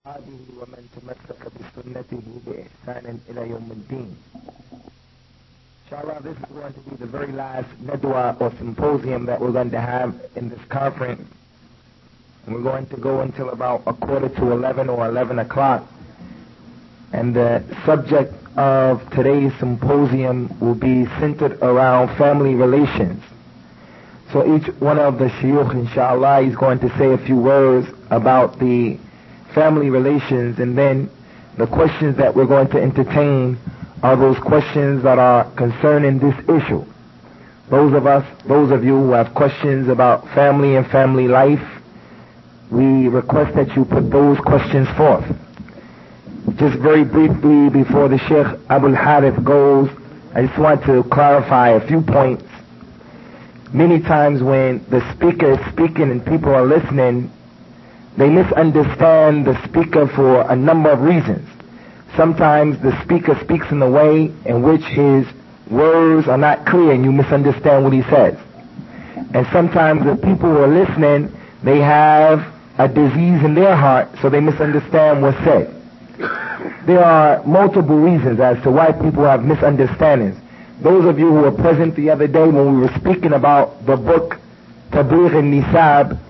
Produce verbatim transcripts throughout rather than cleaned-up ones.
وأصحابه ومن تمسك بسنته بإحسان إلى يوم الدين. Inshallah, this is going to be the very last nadwa or symposium that we're going to have in this conference. And we're going to go until about a quarter to eleven or eleven o'clock. And the subject of today's symposium will be centered around family relations. So each one of the shuyukh, inshallah, is going to say a few words about the family relations, and then the questions that we're going to entertain are those questions that are concerning this issue. Those of us, those of you who have questions about family and family life, we request that you put those questions forth. Just very briefly before the Sheikh Abu Harith goes, I just want to clarify a few points. Many times when the speaker is speaking and people are listening, they misunderstand the speaker for a number of reasons. Sometimes the speaker speaks in a way in which his words are not clear and you misunderstand what he says. And sometimes the people who are listening, they have a disease in their heart, so they misunderstand what's said. There are multiple reasons as to why people have misunderstandings. Those of you who were present the other day when we were speaking about the book Tabligh al-Nisab,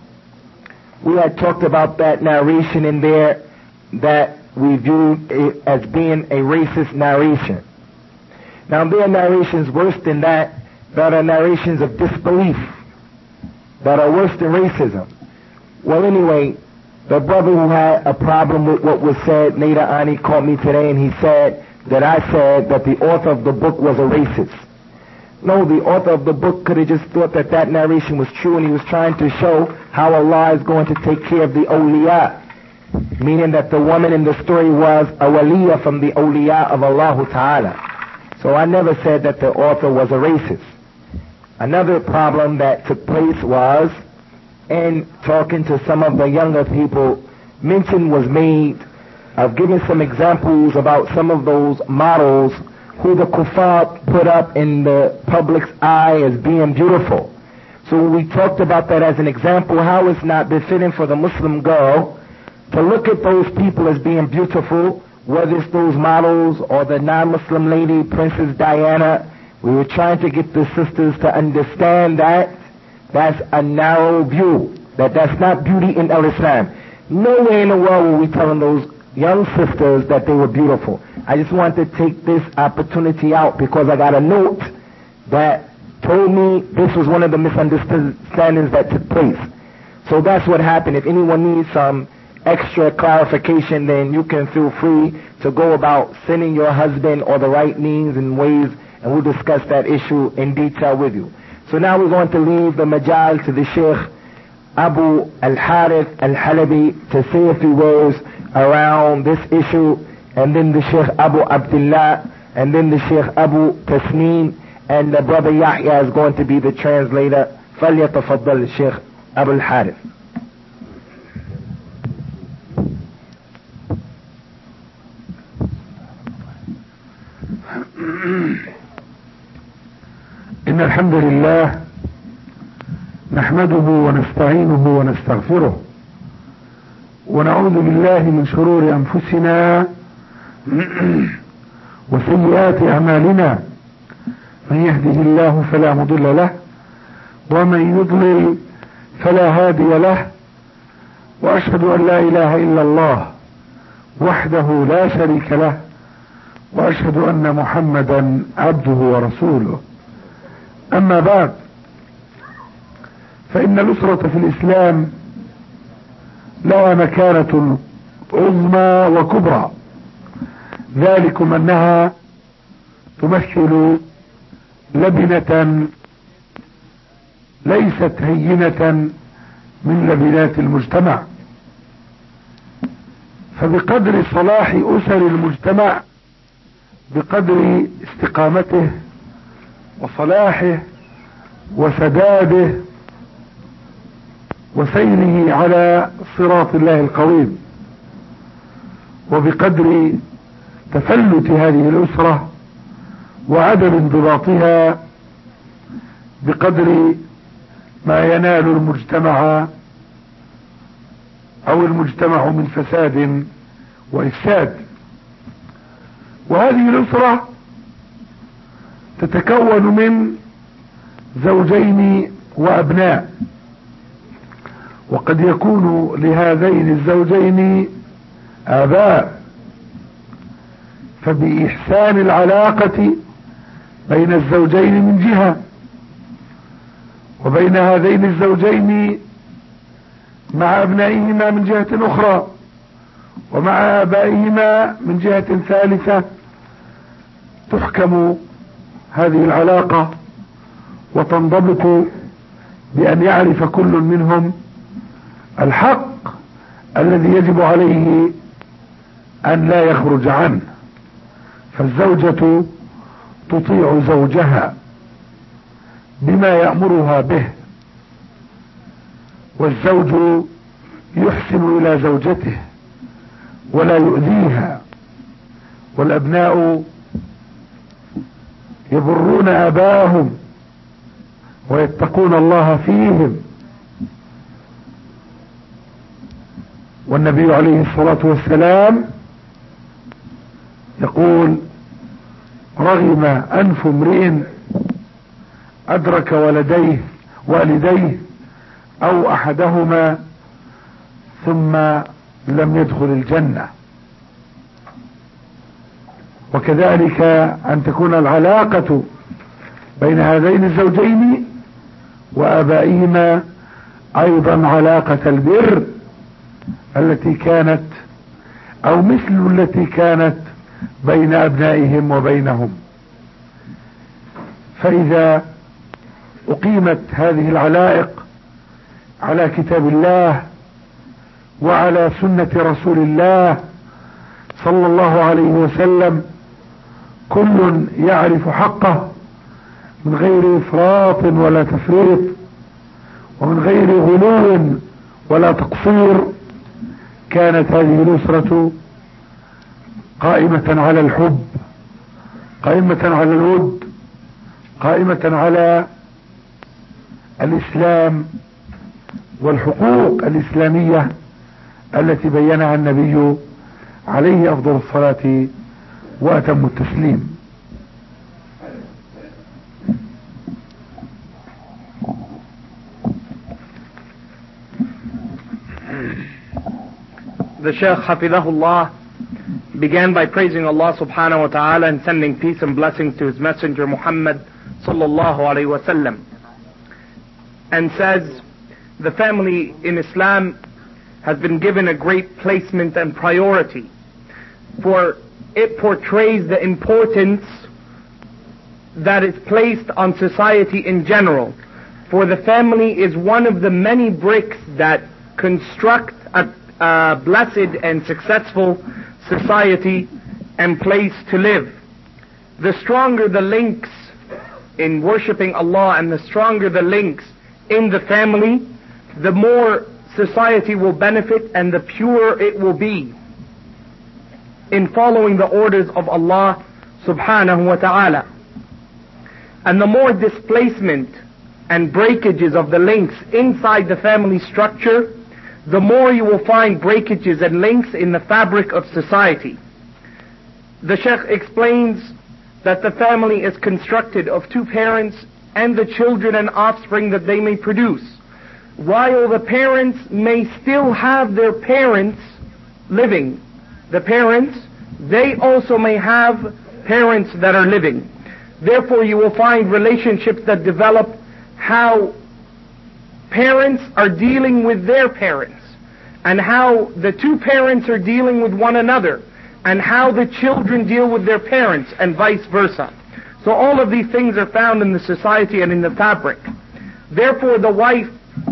we had talked about that narration in there that we viewed it as being a racist narration. Now there are narrations worse than that, that are narrations of disbelief, that are worse than racism. Well, anyway, the brother who had a problem with what was said, later on he called me today and he said that I said that the author of the book was a racist. No, the author of the book could have just thought that that narration was true, and he was trying to show how Allah is going to take care of the awliya, meaning that the woman in the story was a waliya from the awliya of Allah Ta'ala. So I never said that the author was a racist. Another problem that took place was, in talking to some of the younger people, mention was made of giving some examples about some of those models who the kuffar put up in the public's eye as being beautiful. So when we talked about that as an example, how it's not befitting for the Muslim girl to look at those people as being beautiful, whether it's those models or the non-Muslim lady, Princess Diana. We were trying to get the sisters to understand that that's a narrow view, that that's not beauty in Islam. Nowhere in the world were we telling those young sisters that they were beautiful. I just want to take this opportunity out because I got a note that told me this was one of the misunderstandings that took place. So that's what happened. If anyone needs some extra clarification, then you can feel free to go about sending your husband or the right means and ways, and we'll discuss that issue in detail with you. So now we're going to leave the majal to the Sheikh Abu Al-Harith Al-Halabi to say a few words around this issue, and then the Sheikh Abu Abdullah, and then the Sheikh Abu Tasneem, and the brother Yahya is going to be the translator. فليتفضل الشيخ أبو الحارث. إن الحمد لله نحمده ونستعينه ونستغفره ونعوذ بالله من شرور أنفسنا وسيئات أعمالنا، من يهده الله فلا مضل له ومن يضلل فلا هادي له، وأشهد أن لا إله إلا الله وحده لا شريك له، وأشهد أن محمدا عبده ورسوله. أما بعد، فإن الأسرة في الإسلام لها مكانة عظمى وكبرى، ذلكم أنها تمثل لبنة ليست هينة من لبنات المجتمع. فبقدر صلاح أسر المجتمع، بقدر استقامته وصلاحه وسداده وسيره على صراط الله القويم، وبقدر تفلت هذه الأسرة وعدم انضباطها، بقدر ما ينال المجتمع او المجتمع من فساد وإفساد. وهذه الأسرة تتكون من زوجين وأبناء، وقد يكون لهذين الزوجين آباء، فبإحسان العلاقة بين الزوجين من جهة، وبين هذين الزوجين مع أبنائهما من جهة أخرى، ومع آبائهما من جهة ثالثة، تحكم هذه العلاقة وتنضبط بأن يعرف كل منهم الحق الذي يجب عليه أن لا يخرج عنه. فالزوجة تطيع زوجها بما يأمرها به، والزوج يحسن إلى زوجته ولا يؤذيها، والأبناء يبرون آباءهم ويتقون الله فيهم. والنبي عليه الصلاة والسلام يقول: رغم أنف امرئ أدرك ولديه والديه أو أحدهما ثم لم يدخل الجنة. وكذلك أن تكون العلاقة بين هذين الزوجين وآبائهما أيضا علاقة البر التي كانت أو مثل التي كانت بين أبنائهم وبينهم. فإذا أقيمت هذه العلائق على كتاب الله وعلى سنة رسول الله صلى الله عليه وسلم، كل يعرف حقه من غير إفراط ولا تفريط، ومن غير غلو ولا تقصير، كانت هذه الأسرة قائمة على الحب، قائمة على الود، قائمة على الإسلام والحقوق الإسلامية التي بينها النبي عليه أفضل الصلاة وأتم التسليم. The Shaykh Hafidahullah began by praising Allah subhanahu wa ta'ala and sending peace and blessings to his messenger Muhammad sallallahu alayhi wa sallam, and says the family in Islam has been given a great placement and priority, for it portrays the importance that is placed on society in general. For the family is one of the many bricks that construct a, a blessed and successful society and place to live. The stronger the links in worshipping Allah and the stronger the links in the family, the more society will benefit and the purer it will be in following the orders of Allah subhanahu wa ta'ala. And the more displacement and breakages of the links inside the family structure, the more you will find breakages and links in the fabric of society. The Shaykh explains that the family is constructed of two parents and the children and offspring that they may produce. While the parents may still have their parents living, the parents, they also may have parents that are living. Therefore you will find relationships that develop how parents are dealing with their parents, and how the two parents are dealing with one another, and how the children deal with their parents, and vice versa. So all of these things are found in the society and in the fabric. Therefore the wife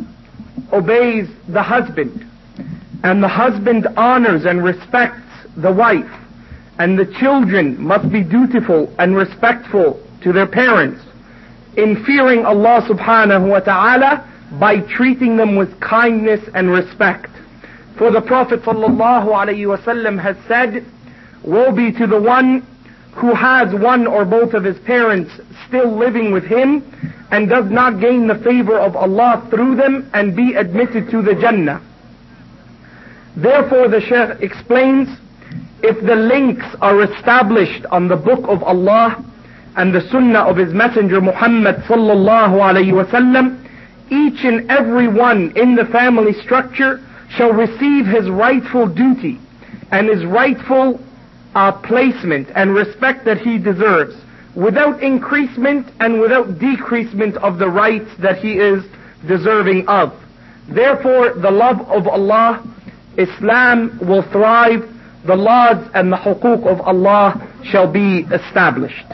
obeys the husband, and the husband honors and respects the wife, and the children must be dutiful and respectful to their parents in fearing Allah subhanahu wa ta'ala by treating them with kindness and respect. For the Prophet sallallahu alayhi wa sallam has said, woe be to the one who has one or both of his parents still living with him and does not gain the favor of Allah through them and be admitted to the Jannah. Therefore the Shaykh explains, if the links are established on the book of Allah and the sunnah of His Messenger Muhammad sallallahu alayhi wa sallam, each and every one in the family structure shall receive his rightful duty and his rightful uh, placement and respect that he deserves, without increasement and without decreasement of the rights that he is deserving of. Therefore, the love of Allah, Islam will thrive, the laws and the huquq of Allah shall be established.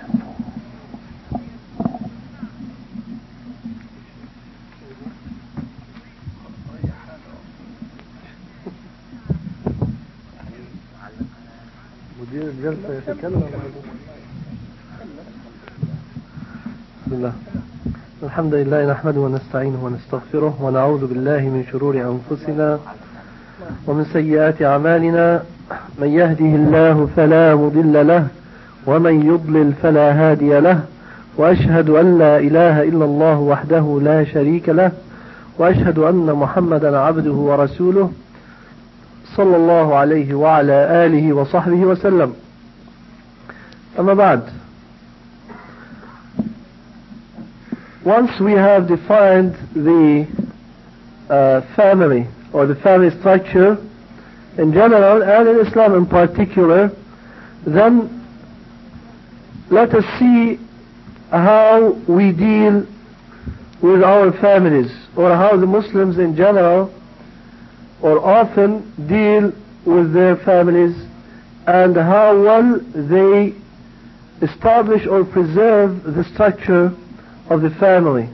بسم الله الحمد لله نحمده ونستعينه ونستغفره ونعوذ بالله من شرور أنفسنا ومن سيئات أعمالنا، من يهده الله فلا مضل له ومن يضلل فلا هادي له، وأشهد أن لا إله إلا الله وحده لا شريك له، وأشهد أن محمدا عبده ورسوله صلى الله عليه وعلى آله وصحبه وسلم. أما بعد, once we have defined the uh, family or the family structure in general and in Islam in particular, then let us see how we deal with our families, or how the Muslims in general or often deal with their families, and how well they establish or preserve the structure of the family.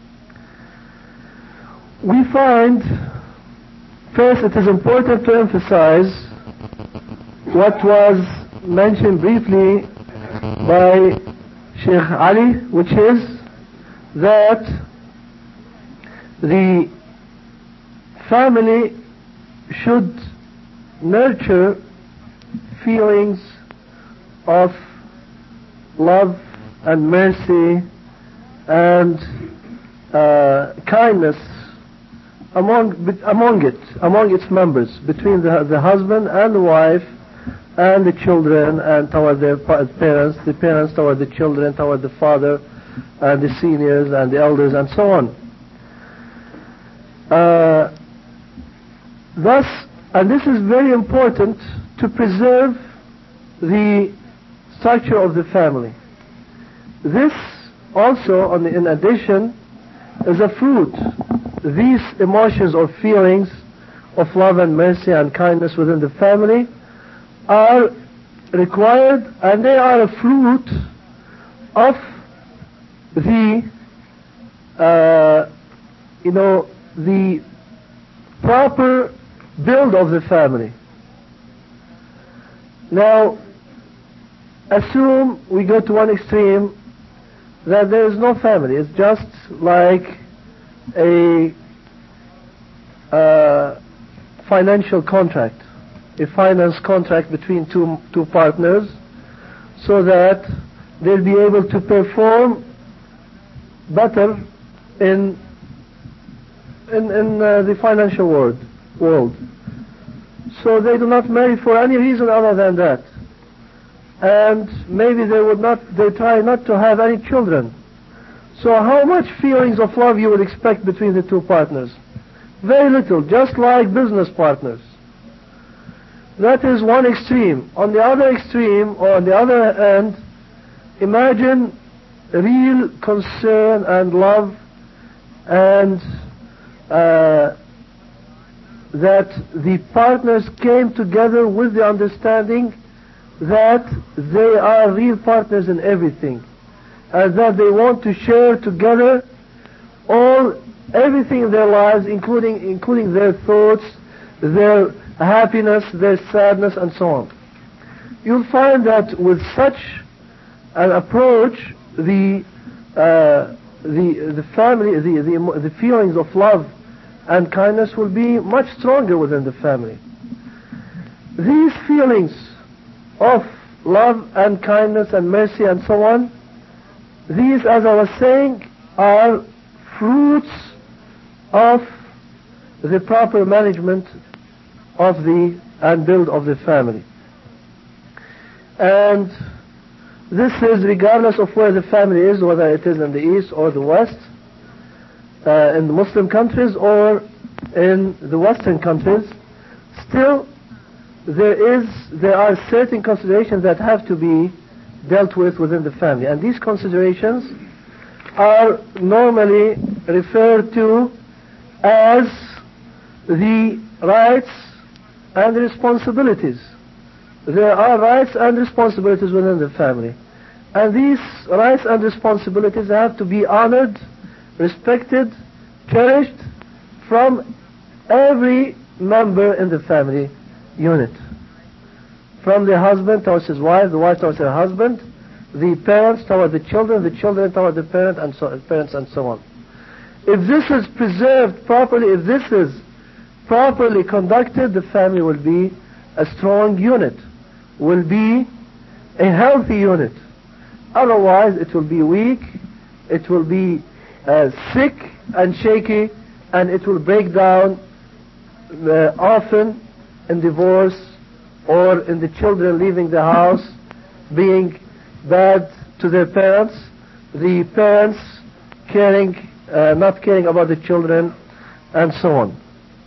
We find, first, it is important to emphasize what was mentioned briefly by Sheikh Ali, which is that the family should nurture feelings of love and mercy and uh, kindness among among it among its members, between the, the husband and the wife and the children, and toward their parents, the parents toward the children, toward the father and the seniors and the elders, and so on. Uh, thus, and this is very important to preserve the structure of the family. This also, on the, in addition, is a fruit. These emotions or feelings of love and mercy and kindness within the family are required, and they are a fruit of the, uh, you know, the proper build of the family. Now, assume we go to one extreme, that there is no family. It's just like a uh, financial contract, a finance contract between two two partners, so that they'll be able to perform better in in, in uh, the financial world world. So they do not marry for any reason other than that. And maybe they would not, they try not to have any children. So how much feelings of love you would expect between the two partners? Very little, just like business partners. That is one extreme. On the other extreme, or on the other end, imagine real concern and love, and uh, that the partners came together with the understanding that they are real partners in everything, and that they want to share together all everything in their lives, including including their thoughts, their happiness, their sadness, and so on. You'll find that with such an approach, the uh, the the family, the, the the feelings of love and kindness will be much stronger within the family. These feelings of love and kindness and mercy and so on, these, as I was saying, are fruits of the proper management of the and build of the family. And this is regardless of where the family is, whether it is in the east or the west, uh, in the Muslim countries or in the Western countries. Still, there is there are certain considerations that have to be dealt with within the family, and these considerations are normally referred to as the rights and responsibilities. There are rights and responsibilities within the family, and these rights and responsibilities have to be honored, respected, cherished from every member in the family unit. From the husband towards his wife, the wife towards her husband, the parents toward the children, the children toward the parent and so, parents and so on. If this is preserved properly, if this is properly conducted, the family will be a strong unit, will be a healthy unit. Otherwise it will be weak, it will be uh, sick and shaky, and it will break down uh, often in divorce or in the children leaving the house, being bad to their parents, the parents caring, uh, not caring about the children, and so on.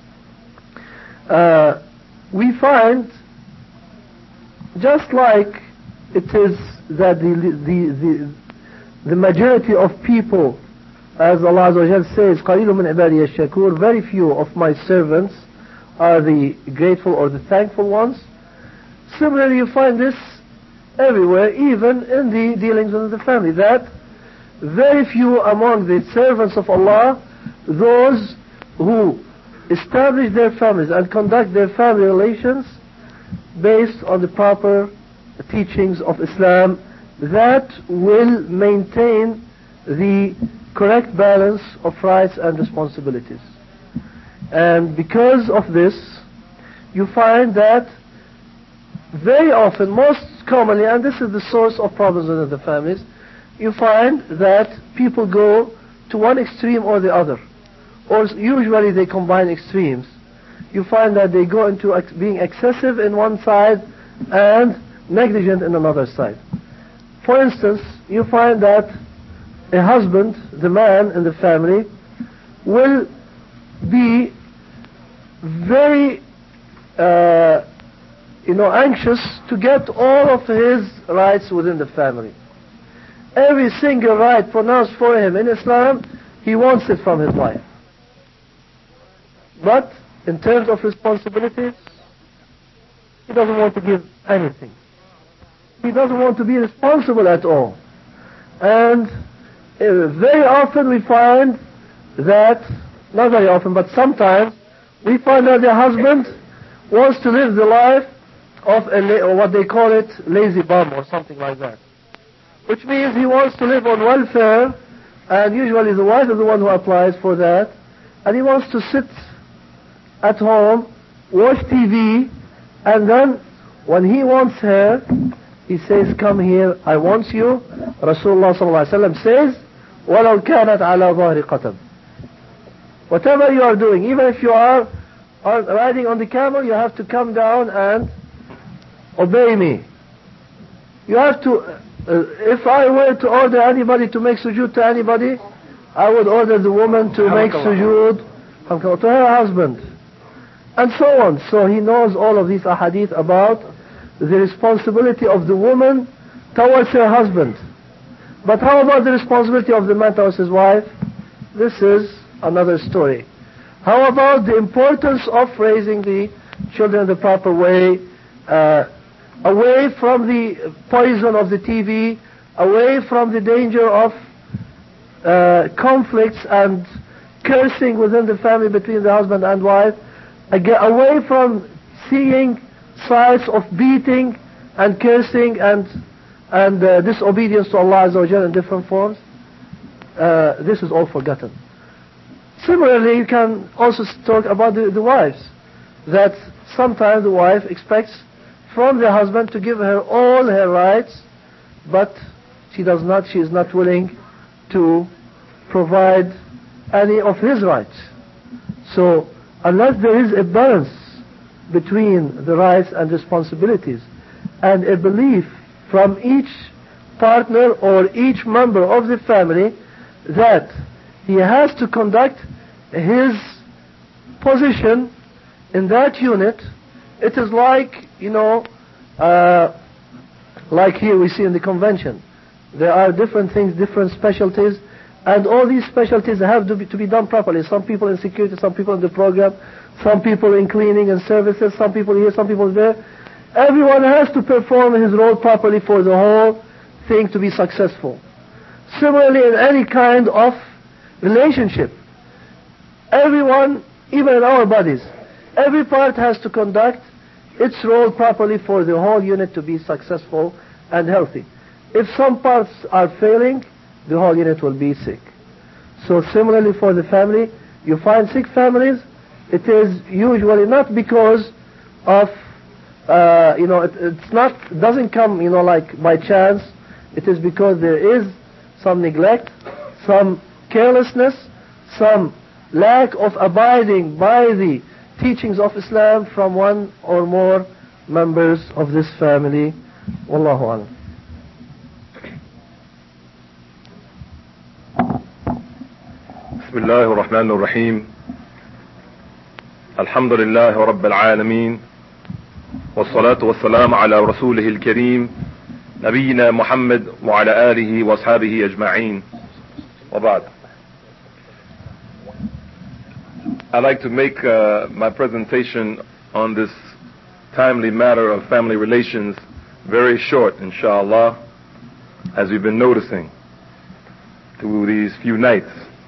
Uh, we find, just like it is that the, the, the, the majority of people, as Allah Azza wa Jal says, قَلِيلٌ مِنْ عِبَادِيَ الشَّكُورِ, very few of my servants are the grateful or the thankful ones. Similarly, you find this everywhere, even in the dealings of the family, that very few among the servants of Allah, those who establish their families and conduct their family relations based on the proper teachings of Islam, that will maintain the correct balance of rights and responsibilities. And because of this, you find that very often, most commonly, and this is the source of problems within the families, you find that people go to one extreme or the other, or usually they combine extremes. You find that they go into ex being excessive in one side and negligent in another side. For instance, you find that a husband, the man in the family, will be very uh, you know, anxious to get all of his rights within the family. Every single right pronounced for him in Islam, he wants it from his wife. But in terms of responsibilities, he doesn't want to give anything. He doesn't want to be responsible at all. And uh, very often we find that, not very often, but sometimes, we find that the husband wants to live the life of a, la or what they call it, lazy bum or something like that. Which means he wants to live on welfare, and usually the wife is the one who applies for that, and he wants to sit at home, watch T V, and then when he wants her, he says, come here, I want you. Rasulullah sallallahu alaihi wasallam says, وَلَوْ كَانَتْ عَلَى ظَهْرِ قَتَبٍ. Whatever you are doing, even if you are, are riding on the camel, you have to come down and obey me. You have to, uh, if I were to order anybody to make sujood to anybody, I would order the woman to make sujood to her husband. And so on. So he knows all of these ahadith about the responsibility of the woman towards her husband. But how about the responsibility of the man towards his wife? This is another story. How about the importance of raising the children the proper way, uh, away from the poison of the T V, away from the danger of uh, conflicts and cursing within the family between the husband and wife, again, away from seeing sights of beating and cursing and and uh, disobedience to Allah Azza wa Jalla in different forms. Uh, this is all forgotten. Similarly, you can also talk about the, the wives, that sometimes the wife expects from the husband to give her all her rights, but she does not, she is not willing to provide any of his rights. So, unless there is a balance between the rights and responsibilities, and a belief from each partner or each member of the family that he has to conduct his position in that unit. It is like, you know, uh, like here we see in the convention. There are different things, different specialties, and all these specialties have to be, to be done properly. Some people in security, some people in the program, some people in cleaning and services, some people here, some people there. Everyone has to perform his role properly for the whole thing to be successful. Similarly, in any kind of relationship, everyone, even in our bodies, every part has to conduct its role properly for the whole unit to be successful and healthy. If some parts are failing, the whole unit will be sick. So similarly for the family, you find sick families, it is usually not because of, uh, you know, it, it's not, doesn't come, you know, like by chance. It is because there is some neglect, some carelessness, some lack of abiding by the teachings of Islam from one or more members of this family. Wallahu a'lam. بسم الله الرحمن الرحيم الحمد لله رب العالمين والصلاة والسلام على رسوله الكريم نبينا محمد وعلى آله وأصحابه أجمعين وبعد. I'd like to make uh, my presentation on this timely matter of family relations very short, inshallah, as we've been noticing through these few nights.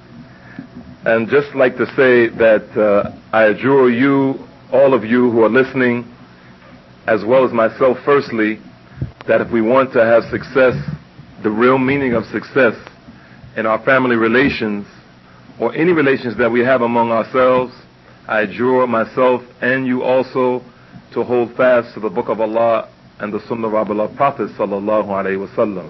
And just like to say that uh, I adjure you, all of you who are listening, as well as myself firstly, that if we want to have success, the real meaning of success in our family relations, or any relations that we have among ourselves, I adjure myself and you also to hold fast to the Book of Allah and the Sunnah of our beloved Prophet sallallahu alaihi wasallam,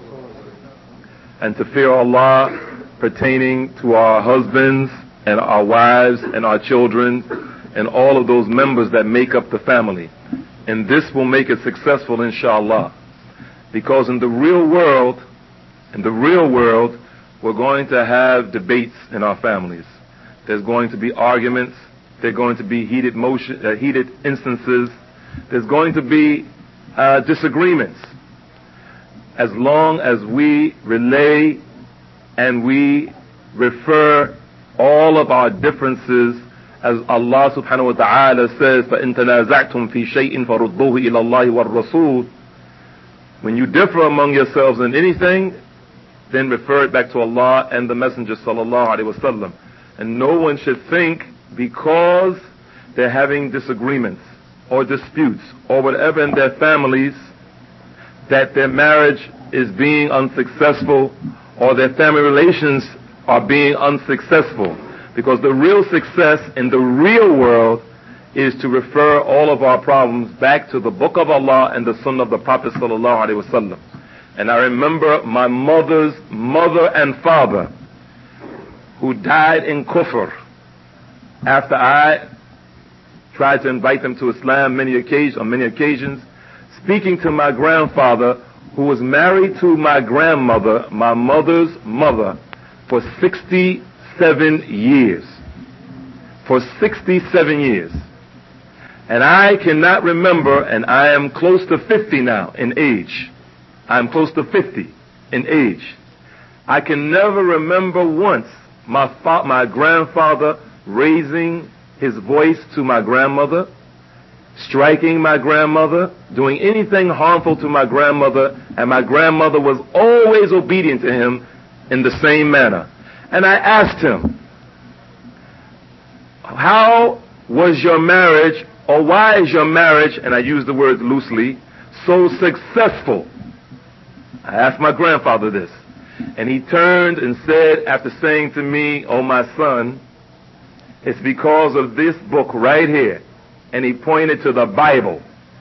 and to fear Allah pertaining to our husbands and our wives and our children and all of those members that make up the family. And this will make it successful, inshallah. Because in the real world, in the real world, we're going to have debates in our families. There's going to be arguments. There's going to be heated motion, uh, heated instances. There's going to be uh, disagreements. As long as we relay and we refer all of our differences, as Allah subhanahu wa ta'ala says, فَإِن تَنَازَعْتُمْ فِي شَيْءٍ فَرُدُّوهُ إِلَى اللَّهِ وَالرَّسُولِ. When you differ among yourselves in anything, then refer it back to Allah and the Messenger sallallahu alaihi wasallam. And no one should think because they're having disagreements or disputes or whatever in their families that their marriage is being unsuccessful or their family relations are being unsuccessful. Because the real success in the real world is to refer all of our problems back to the Book of Allah and the Sunnah of the Prophet sallallahu alaihi wasallam. And I remember my mother's mother and father, who died in kufr after I tried to invite them to Islam many occasions, on many occasions, speaking to my grandfather, who was married to my grandmother, my mother's mother, for sixty-seven years. For sixty-seven years. And I cannot remember, and I am close to fifty now in age. I'm close to fifty in age. I can never remember once my fa- my grandfather raising his voice to my grandmother, striking my grandmother, doing anything harmful to my grandmother, and my grandmother was always obedient to him in the same manner. And I asked him, how was your marriage, or why is your marriage, and I use the word loosely, so successful? I asked my grandfather this. And he turned and said, after saying to me, oh my son, it's because of this book right here. And he pointed to the Bible.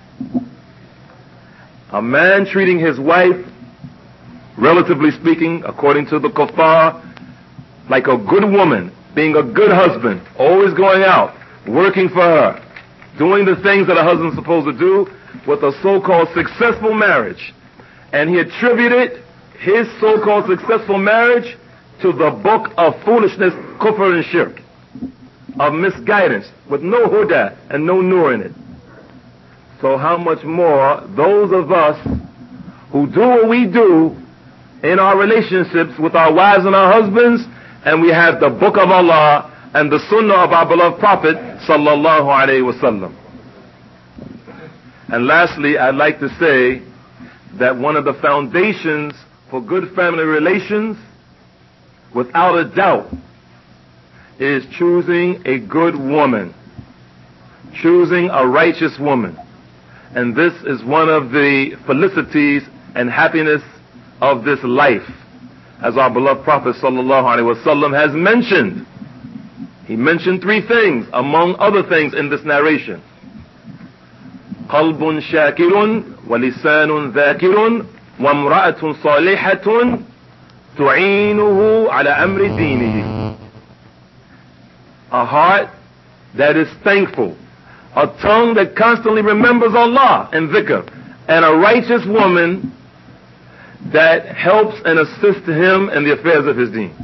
A man treating his wife, relatively speaking, according to the kuffar, like a good woman, being a good husband, always going out, working for her, doing the things that a husband's supposed to do with a so-called successful marriage. And he attributed his so-called successful marriage to the book of foolishness, kufr and shirk, of misguidance, with no huda and no nur in it. So how much more those of us who do what we do in our relationships with our wives and our husbands, and we have the book of Allah and the sunnah of our beloved Prophet sallallahu alaihi wasallam. And lastly, I'd like to say that one of the foundations for good family relations, without a doubt, is choosing a good woman, choosing a righteous woman. And this is one of the felicities and happiness of this life, as our beloved Prophet sallallahu alaihi wasallam has mentioned. He mentioned three things, among other things, in this narration. قلب شاكر ولسان ذاكر وامرأة صالحة تعينه على أمر دينه. A heart that is thankful, a tongue that constantly remembers Allah and dhikr, and a righteous woman that helps and assists him in the affairs of his deen.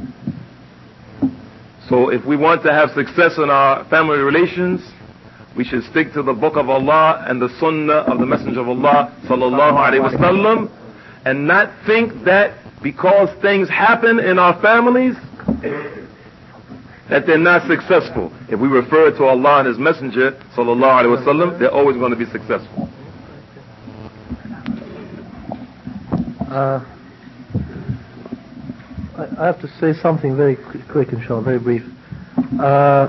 So if we want to have success in our family relations, we should stick to the book of Allah and the sunnah of the Messenger of Allah sallallahu alaihi wasallam, and not think that because things happen in our families that they're not successful. If we refer to Allah and His Messenger sallallahu alaihi wasallam, they're always going to be successful. Uh, I, I have to say something very qu- quick, inshallah, very brief. Uh,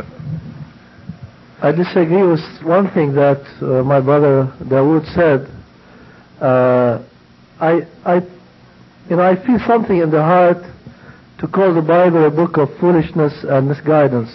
I disagree with one thing that uh, my brother Dawood said. Uh, I, I, you know, I feel something in the heart to call the Bible a book of foolishness and misguidance.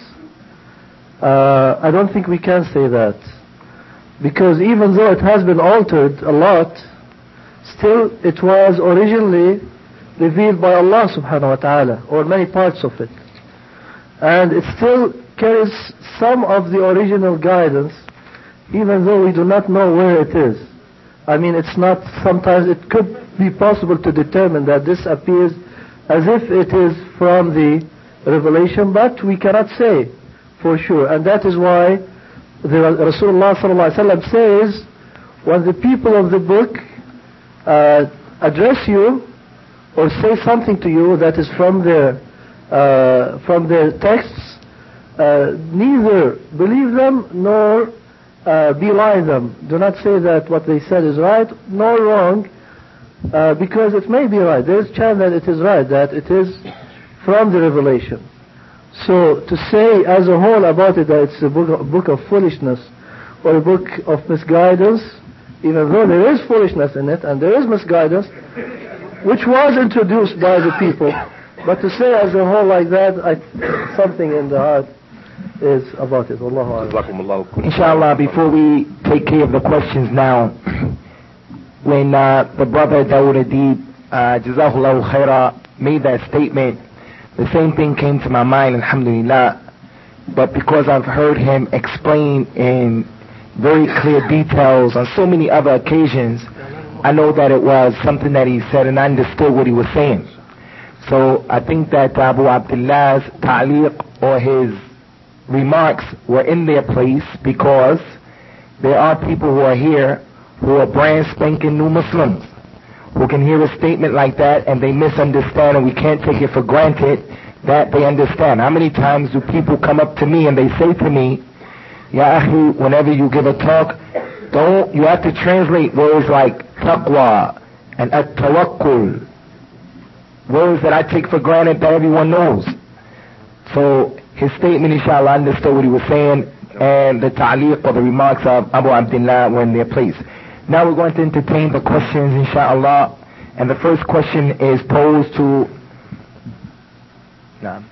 Uh, I don't think we can say that, because even though it has been altered a lot, still it was originally revealed by Allah subhanahu wa ta'ala, or many parts of it, and it still carries some of the original guidance, even though we do not know where it is. I mean, it's not, sometimes it could be possible to determine that this appears as if it is from the revelation, but we cannot say for sure. And that is why the Rasulullah sallallahu alaihi wasallam says, when the people of the book uh, address you or say something to you that is from their uh, from their texts, uh, neither believe them nor uh, belie them. Do not say that what they said is right nor wrong, uh, because it may be right. There is a chance that it is right, that it is from the revelation. So to say as a whole about it that it's a book of, book of foolishness or a book of misguidance, even though there is foolishness in it and there is misguidance, which was introduced by the people, but to say as a whole like that, I, something in the heart is about it. Allahu Akbar. Inshallah, before we take care of the questions now, when uh, the brother Dawood Adib, uh, Jazahullahu Khaira, made that statement, the same thing came to my mind, alhamdulillah. But because I've heard him explain in very clear details on so many other occasions, I know that it was something that he said and I understood what he was saying. So I think that Abu Abdullah's ta'liq or his remarks were in their place, because there are people who are here who are brand spanking new Muslims, who can hear a statement like that and they misunderstand, and we can't take it for granted that they understand. How many times do people come up to me and they say to me, Ya akhi, whenever you give a talk, don't, you have to translate words like taqwa and at-tawakkul, words that I take for granted that everyone knows. So his statement, inshallah, understood what he was saying, and the ta'liq or the remarks of Abu Abdullah were in their place. Now we're going to entertain the questions, inshallah, and the first question is posed to... Nah.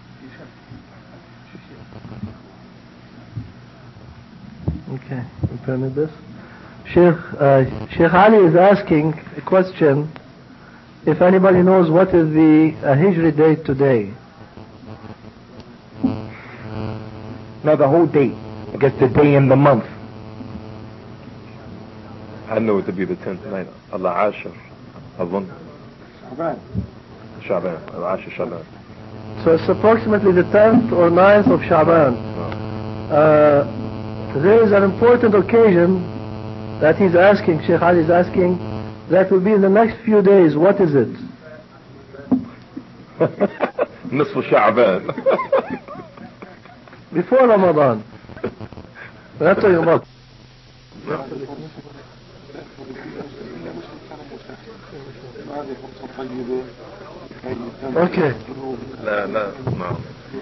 Okay, you permit this? Sheikh, uh, Sheikh Ali is asking a question, if anybody knows what is the uh, Hijri date today. No, the whole date. I guess the day and the month. I know it to be the tenth night. Al-Ashir. أظن. Shaban. Al-Ashir Shaban. So it's approximately the tenth or ninth of Shaban. Uh, there is an important occasion that he's asking, Sheikh Ali is asking, that will be in the next few days. What is it? Nisfu Sha'ban. Before Ramadan. We're not talking about. Okay. لا لا نعم.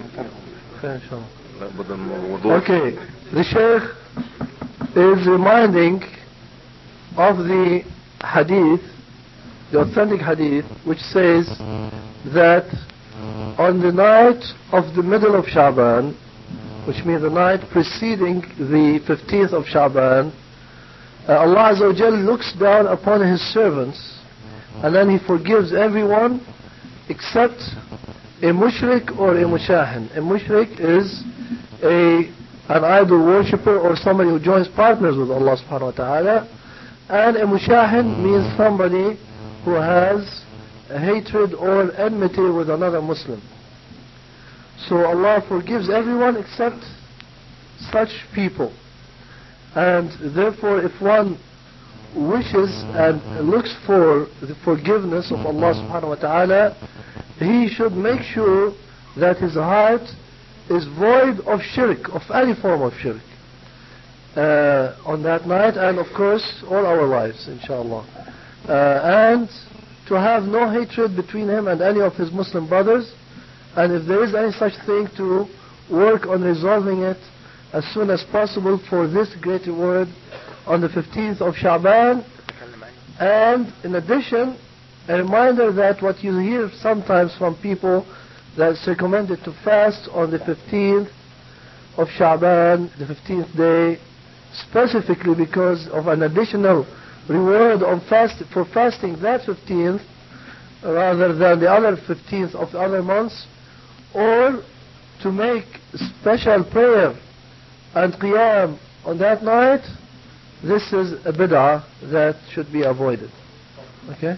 Okay. The Sheikh is reminding of the hadith, the authentic hadith, which says that on the night of the middle of Shaban, which means the night preceding the fifteenth of Shaban, uh, Allah Azza wa Jal looks down upon His servants and then He forgives everyone except a mushrik or a mushahin. A mushrik is a an idol worshipper or somebody who joins partners with Allah subhanahu wa ta'ala, and a mushahin means somebody who has a hatred or enmity with another Muslim. So Allah forgives everyone except such people. And therefore, if one wishes and looks for the forgiveness of Allah subhanahu wa ta'ala, he should make sure that his heart is void of shirk, of any form of shirk, uh, on that night, and of course all our lives, inshallah. Uh, and to have no hatred between him and any of his Muslim brothers, and if there is any such thing, to work on resolving it as soon as possible for this great reward on the fifteenth of Sha'ban. And in addition, a reminder that what you hear sometimes from people, that it's recommended to fast on the fifteenth of Sha'ban, the fifteenth day, specifically because of an additional reward on fast, for fasting that fifteenth rather than the other fifteenth of the other months, or to make special prayer and qiyam on that night. This is a bid'ah that should be avoided. Okay?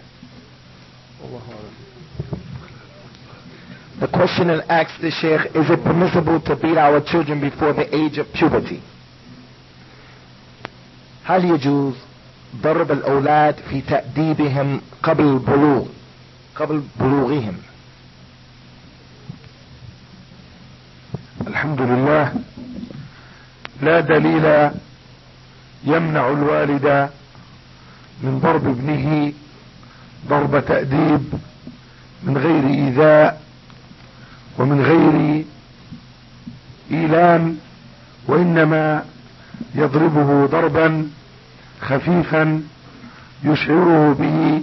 The questioner asks the Sheikh, is it permissible to beat our children before the age of puberty? هل يجوز ضرب الأولاد في تأديبهم قبل البلوغ قبل بلوغهم؟ الحمد لله، لا دليل يمنع الوالد من ضرب ابنه ضرب تأديب من غير إيذاء ومن غير إيلام، وإنما يضربه ضربا خفيفا يشعره به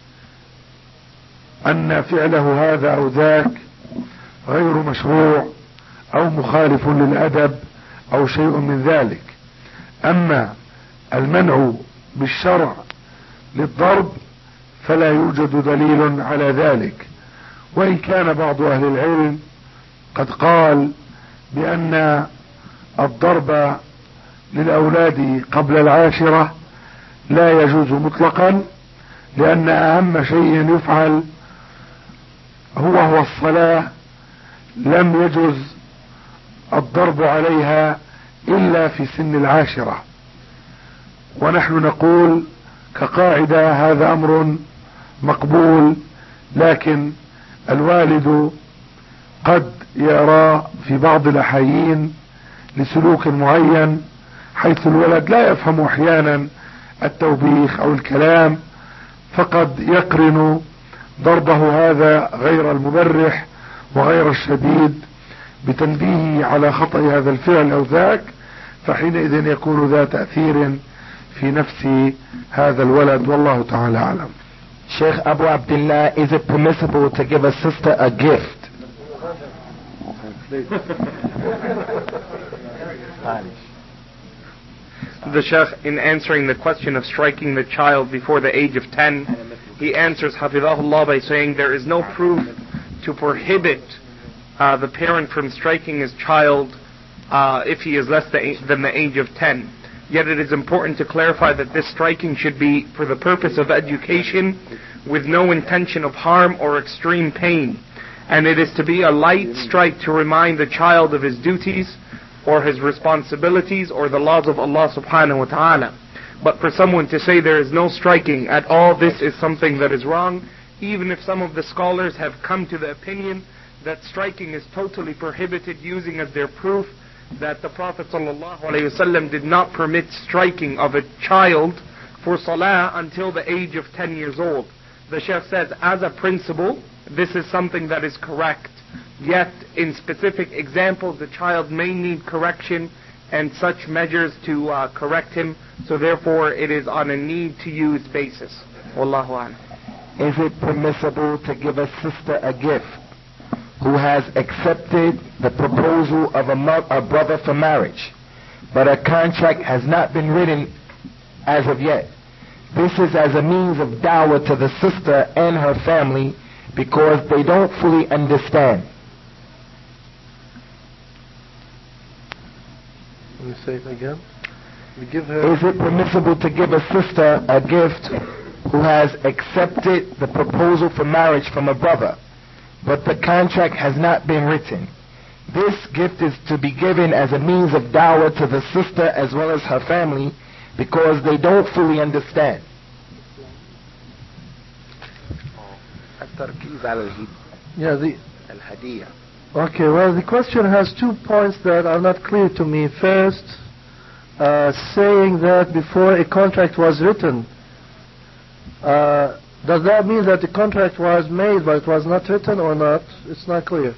أن فعله هذا أو ذاك غير مشروع أو مخالف للأدب أو شيء من ذلك. أما المنع بالشرع للضرب فلا يوجد دليل على ذلك، وإن كان بعض أهل العلم قد قال بأن الضرب للأولاد قبل العاشرة لا يجوز مطلقا، لأن أهم شيء يفعل هو هو الصلاة، لم يجوز الضرب عليها إلا في سن العاشرة. ونحن نقول كقاعدة هذا أمر مقبول، لكن الوالد قد يرى في بعض الأحايين لسلوك معين حيث الولد لا يفهم أحيانا التوبيخ أو الكلام، فقد يقرن ضربه هذا غير المبرح وغير الشديد بتنبيهه على خطأ هذا الفعل أو ذاك، فحينئذ يكون ذا تأثير في نفس هذا الولد، والله تعالى أعلم. Sheikh Abu Abdullah, is it permissible to give a sister a gift? The Sheikh, in answering the question of striking the child before the age of ten, he answers Hafidahullah by saying there is no proof to prohibit uh, the parent from striking his child uh, if he is less than the age of ten. Yet it is important to clarify that this striking should be for the purpose of education with no intention of harm or extreme pain. And it is to be a light strike to remind the child of his duties or his responsibilities or the laws of Allah subhanahu wa ta'ala. But for someone to say there is no striking at all, this is something that is wrong, even if some of the scholars have come to the opinion that striking is totally prohibited, using as their proof that the Prophet ﷺ did not permit striking of a child for salah until the age of ten years old. The Shaykh says, as a principle, this is something that is correct. Yet, in specific examples, the child may need correction and such measures to uh, correct him. So therefore, it is on a need-to-use basis. Wallahu a'lam. Is it permissible to give a sister a gift who has accepted the proposal of a, mo- a brother for marriage, but a contract has not been written as of yet? This is as a means of dawah to the sister and her family because they don't fully understand. Let me say it again. We give her. Is it permissible to give a sister a gift who has accepted the proposal for marriage from a brother, but the contract has not been written? This gift is to be given as a means of dawah to the sister as well as her family because they don't fully understand. Yeah, the Okay, well, the question has two points that are not clear to me. First, uh, saying that before a contract was written, uh, does that mean that the contract was made but it was not written or not? It's not clear.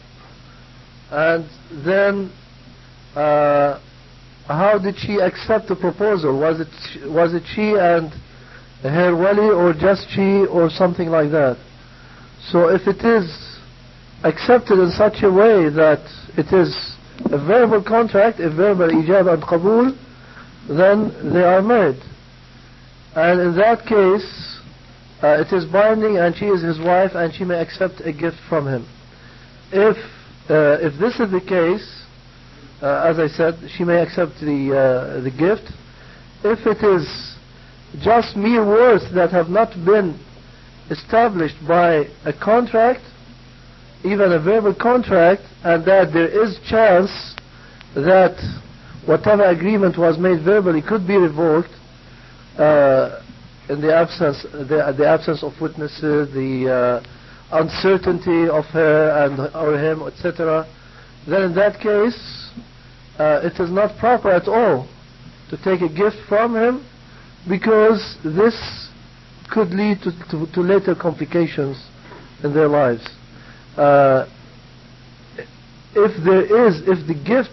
And then, uh, how did she accept the proposal? Was it was it she and her wali, or just she, or something like that? So if it is accepted in such a way that it is a verbal contract, a verbal ijab and qabul, then they are married. And in that case, uh, it is binding and she is his wife and she may accept a gift from him. If uh, if this is the case, uh, as I said, she may accept the uh, the gift. If it is just mere words that have not been established by a contract, even a verbal contract, and that there is chance that whatever agreement was made verbally could be revoked uh, in the absence the, the absence of witnesses, the uh, uncertainty of her and or him, et cetera, then in that case uh, it is not proper at all to take a gift from him, because this could lead to, to, to later complications in their lives. Uh, if there is, if the gift,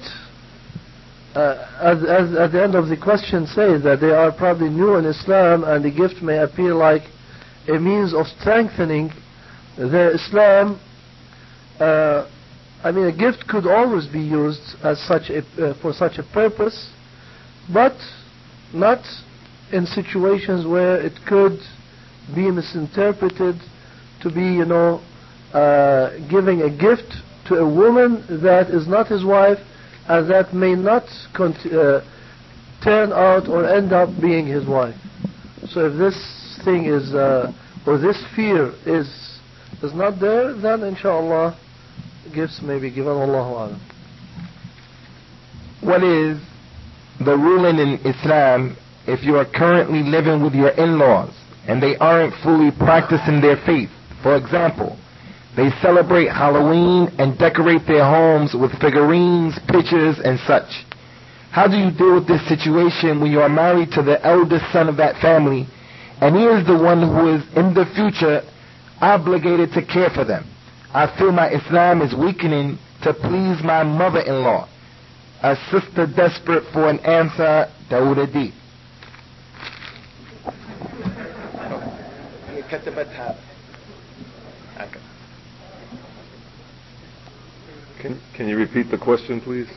uh, as, as at the end of the question says that they are probably new in Islam, and the gift may appear like a means of strengthening their Islam, uh, I mean, a gift could always be used as such a, uh, for such a purpose, but not in situations where it could be misinterpreted to be, you know, uh, giving a gift to a woman that is not his wife and that may not cont- uh, turn out or end up being his wife. So if this thing is, uh, or this fear is is not there, then inshallah gifts may be given. Allahu A'lam. What is the ruling in Islam if you are currently living with your in-laws and they aren't fully practicing their faith? For example, they celebrate Halloween and decorate their homes with figurines, pictures, and such. How do you deal with this situation when you are married to the eldest son of that family, and he is the one who is in the future obligated to care for them? I feel my Islam is weakening to please my mother-in-law. A sister desperate for an answer, Dawood Adi. Can, can you repeat the question, please?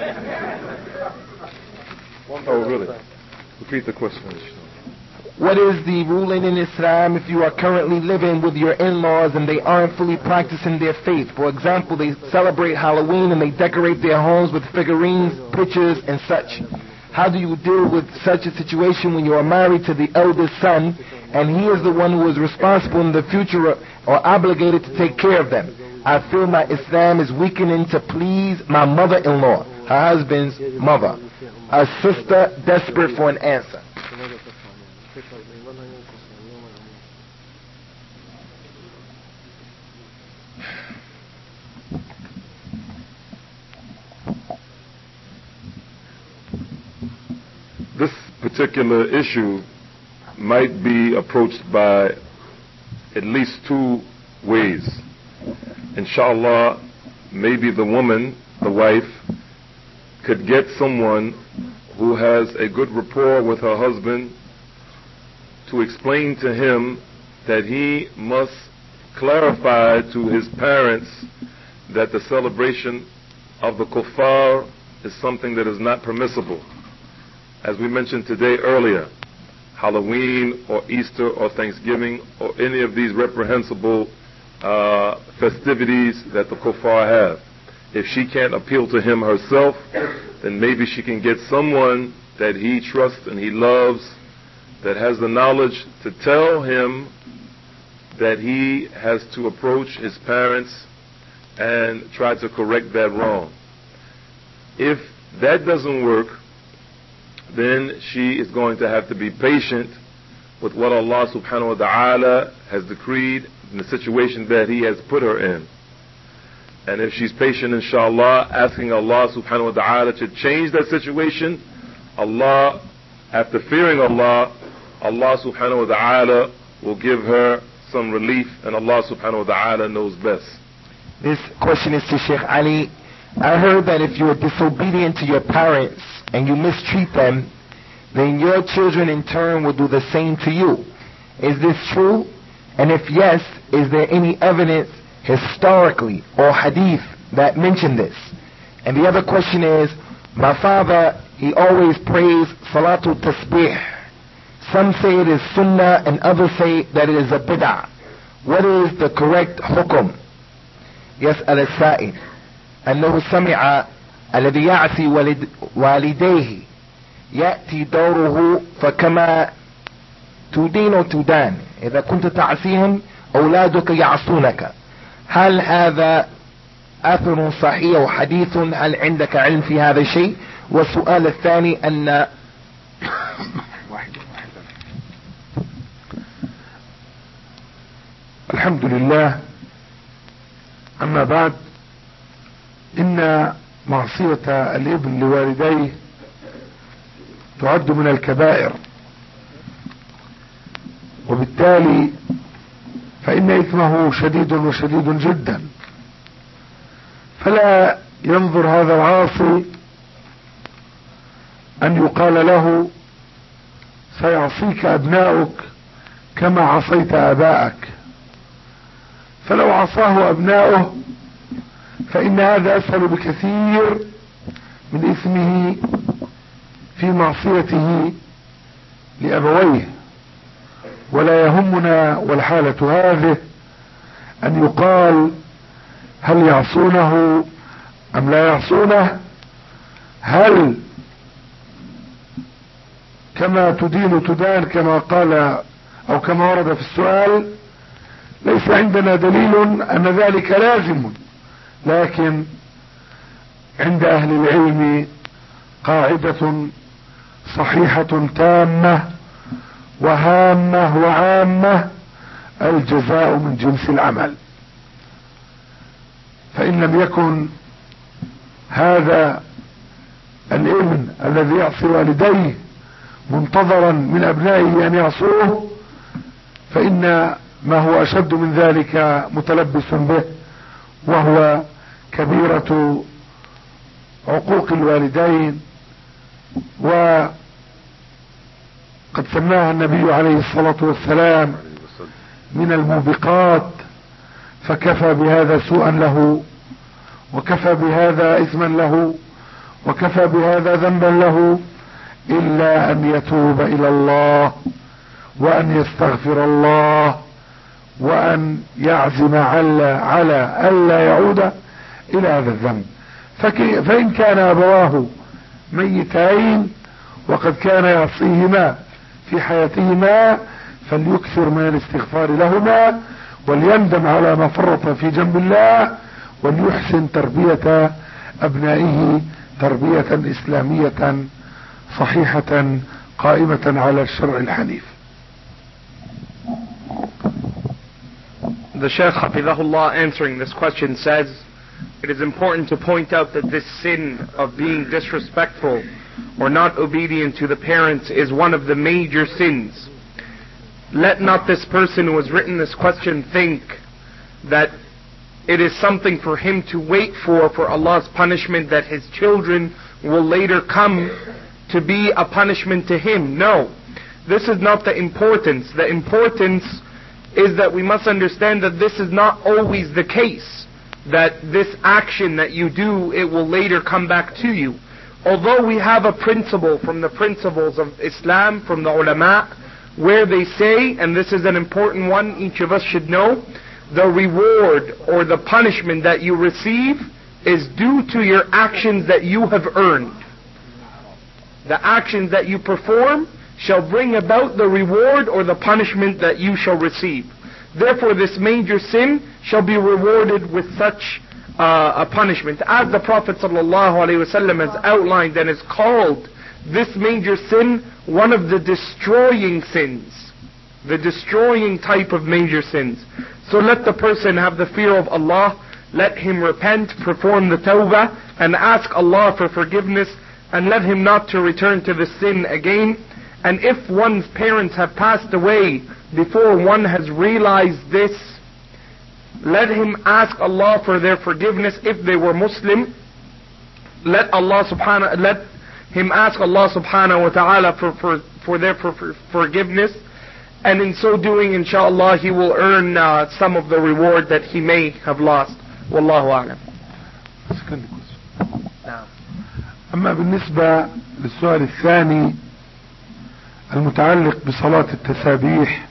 Oh, really? Repeat the question. What is the ruling in Islam if you are currently living with your in-laws and they aren't fully practicing their faith? For example, they celebrate Halloween and they decorate their homes with figurines, pictures, and such. How do you deal with such a situation when you are married to the eldest son and he is the one who is responsible in the future or obligated to take care of them? I feel my Islam is weakening to please my mother-in-law, her husband's mother. A sister desperate for an answer. This particular issue might be approached by at least two ways. Inshallah, maybe the woman, the wife, could get someone who has a good rapport with her husband to explain to him that he must clarify to his parents that the celebration of the kuffar is something that is not permissible. As we mentioned today earlier, Halloween or Easter or Thanksgiving or any of these reprehensible uh, festivities that the kuffar have, if she can't appeal to him herself, then maybe she can get someone that he trusts and he loves, that has the knowledge to tell him that he has to approach his parents and try to correct that wrong. If that doesn't work, then she is going to have to be patient with what Allah subhanahu wa ta'ala has decreed in the situation that He has put her in. And if she's patient, inshallah, asking Allah subhanahu wa ta'ala to change that situation, Allah, after fearing Allah, Allah subhanahu wa ta'ala will give her some relief, and Allah subhanahu wa ta'ala knows best. This question is to Sheikh Ali. I heard that if you are disobedient to your parents and you mistreat them, then your children in turn will do the same to you. Is this true? And if yes, is there any evidence historically or hadith that mention this? And the other question is, my father, he always prays Salatul Tasbih. Some say it is Sunnah and others say that it is a bid'ah. What is the correct hukum? يسأل السائل أنه سمع الذي يعصي والديه يأتي دوره فكما تدين تدان. إذا كنت تعصيهم أولادك يعصونك. هل هذا أثر صحيح وحديث؟ هل عندك علم في هذا الشيء؟ والسؤال الثاني أن الحمد لله. أما بعد، إن معصية الابن لوالديه تعد من الكبائر، وبالتالي فإن إثمه شديد وشديد جدا. فلا ينظر هذا العاصي أن يقال له سيعصيك أبناؤك كما عصيت آباءك. فلو عصاه أبناؤه فإن هذا أسهل بكثير من إثمه في معصيته لأبويه. ولا يهمنا والحالة هذه أن يقال هل يعصونه أم لا يعصونه، هل كما تدين تدان كما قال أو كما ورد في السؤال. ليس عندنا دليل أن ذلك لازم، لكن عند أهل العلم قاعدة صحيحة تامة وهامة وعامة: الجزاء من جنس العمل. فإن لم يكن هذا الابن الذي يعصي والديه منتظرا من أبنائه أن يعصوه، فإن ما هو أشد من ذلك متلبس به، وهو كبيرة عقوق الوالدين، وقد سماها النبي عليه الصلاة والسلام من الموبقات. فكفى بهذا سوءا له، وكفى بهذا إثما له، وكفى بهذا ذنبا له، إلا أن يتوب إلى الله وأن يستغفر الله وأن يعزم على على ألا يعود إلى هذا الذنب. فإن كان أبواه ميتين وقد كان يعصيهما في حياتهما فليكثر من الاستغفار لهما وليندم على ما فرط في جنب الله وليحسن تربية أبنائه تربية إسلامية صحيحة قائمة على الشرع الحنيف. The Shaykh Hafidhahullah answering this question says, it is important to point out that this sin of being disrespectful or not obedient to the parents is one of the major sins. Let not this person who has written this question think that it is something for him to wait for, for Allah's punishment, that his children will later come to be a punishment to him. No, this is not the importance. The importance is that we must understand that this is not always the case, that this action that you do, it will later come back to you. Although we have a principle from the principles of Islam, from the ulama, where they say, and this is an important one each of us should know, the reward or the punishment that you receive is due to your actions that you have earned. The actions that you perform shall bring about the reward or the punishment that you shall receive. Therefore this major sin shall be rewarded with such uh, a punishment. As the Prophet ﷺ has outlined and has called this major sin one of the destroying sins. The destroying type of major sins. So let the person have the fear of Allah, let him repent, perform the tawbah, and ask Allah for forgiveness, and let him not to return to the sin again. And if one's parents have passed away before one has realized this, let him ask Allah for their forgiveness. If they were Muslim, let Allah subhanahu let him ask Allah subhanahu wa ta'ala for, for, for their for, for forgiveness. And in so doing, inshallah, he will earn uh, some of the reward that he may have lost. Wallahu a'lam. أما بالنسبة للسؤال الثاني المتعلق بصلاة التسابيح،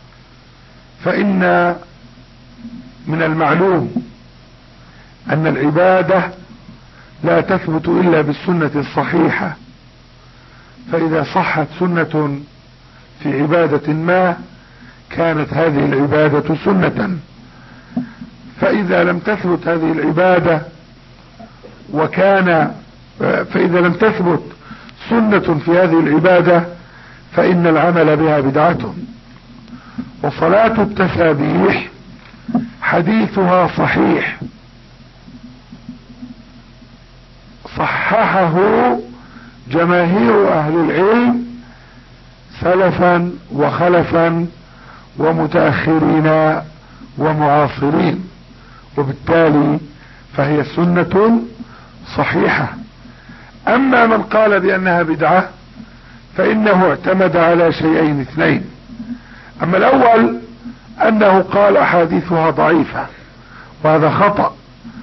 فإن من المعلوم أن العبادة لا تثبت إلا بالسنة الصحيحة، فإذا صحت سنة في عبادة ما كانت هذه العبادة سنة، فإذا لم تثبت هذه العبادة وكان فإذا لم تثبت سنة في هذه العبادة فإن العمل بها بدعة. وصلاة التسابيح حديثها صحيح، صححه جماهير أهل العلم سلفا وخلفا ومتأخرين ومعاصرين، وبالتالي فهي سنة صحيحة. أما من قال بأنها بدعة فإنه اعتمد على شيئين اثنين. أما الأول أنه قال أحاديثها ضعيفة، وهذا خطأ.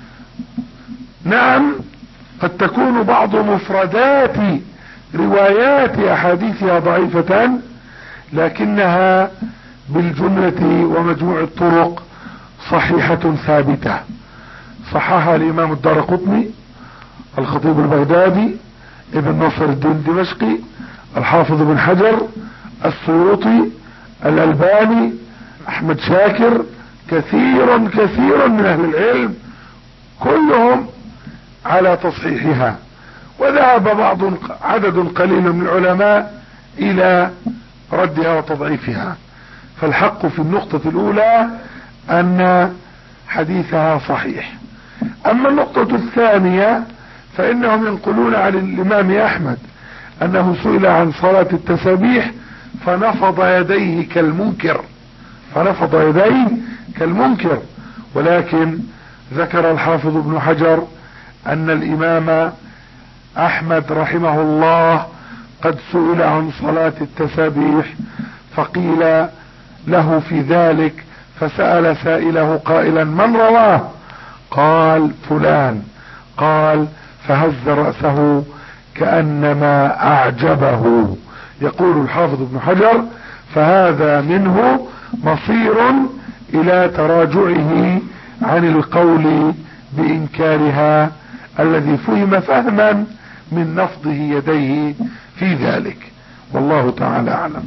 نعم قد تكون بعض مفردات روايات أحاديثها ضعيفة، لكنها بالجملة ومجموع الطرق صحيحة ثابتة. صححها الإمام الدارقطني، الخطيب البغدادي، ابن نصر الدين الدمشقي، الحافظ بن حجر، السيوطي، الألباني، أحمد شاكر، كثير كثير من أهل العلم كلهم على تصحيحها. وذهب بعض عدد قليل من العلماء إلى ردها وتضعيفها. فالحق في النقطة الأولى أن حديثها صحيح. أما النقطة الثانية فإنهم ينقلون عن الإمام أحمد أنه سئل عن صلاة التسابيح فنفض يديه كالمنكر فنفض يديه كالمنكر ولكن ذكر الحافظ ابن حجر أن الإمام أحمد رحمه الله قد سئل عن صلاة التسابيح فقيل له في ذلك، فسأل سائله قائلا من رواه؟ قال فلان. قال فهز رأسه كأنما أعجبه. يقول الحافظ ابن حجر فهذا منه مصير إلى تراجعه عن القول بإنكارها الذي فهم فهما من نفضه يديه في ذلك والله تعالى أعلم.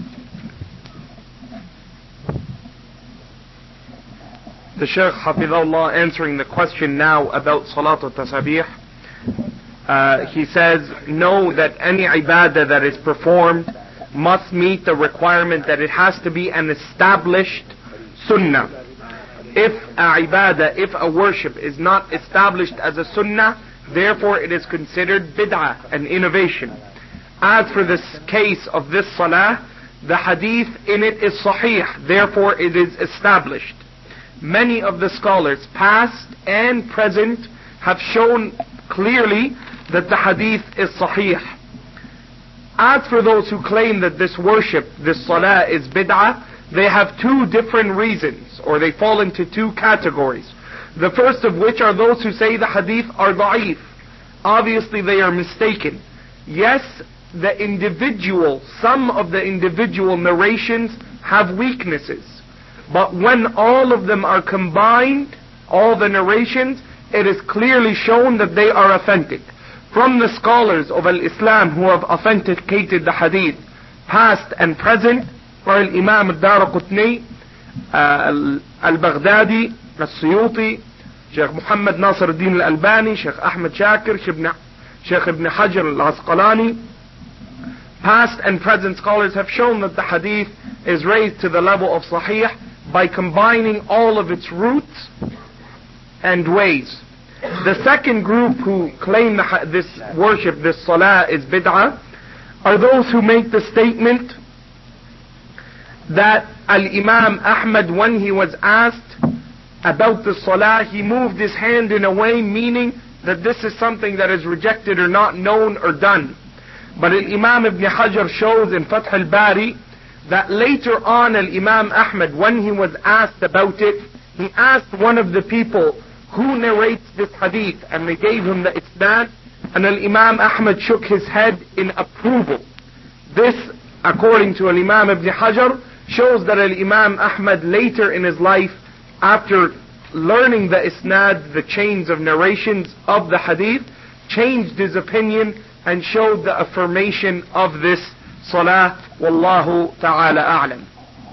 The Shaykh Hafidhullah answering the question now about Salat al-Tasabih. Uh, he says, know that any ibadah that is performed must meet the requirement that it has to be an established sunnah. If a ibadah, if a worship is not established as a sunnah, therefore it is considered bid'ah, an innovation. As for this case of this salah, the hadith in it is sahih, therefore it is established. Many of the scholars, past and present, have shown clearly that the hadith is sahih. As for those who claim that this worship, this salah is bid'ah, they have two different reasons, or they fall into two categories. The first of which are those who say the hadith are da'if. Obviously they are mistaken. Yes, the individual, some of the individual narrations have weaknesses. But when all of them are combined, all the narrations, it is clearly shown that they are authentic. From the scholars of Al-Islam who have authenticated the hadith, past and present, are Imam al-Daraqutni, uh, al-Baghdadi, al-Suyuti, Sheikh Muhammad Nasir al-Din al-Albani, Sheikh Ahmed Shakir, Sheikh Ibn Hajar al-Asqalani. Past and present scholars have shown that the hadith is raised to the level of sahih by combining all of its roots and ways. The second group who claim the, this worship, this salah is bid'ah, are those who make the statement that Al-Imam Ahmad, when he was asked about the salah, he moved his hand in a way meaning that this is something that is rejected or not known or done. But Al-Imam Ibn Hajar shows in Fath al-Bari that later on Al-Imam Ahmad, when he was asked about it, he asked one of the people who narrates this hadith, and they gave him the isnad, and Al-Imam Ahmad shook his head in approval. This, according to Al-Imam Ibn Hajar, shows that Al-Imam Ahmad later in his life, after learning the isnad, the chains of narrations of the hadith, changed his opinion and showed the affirmation of this salah. Wallahu ta'ala a'lam.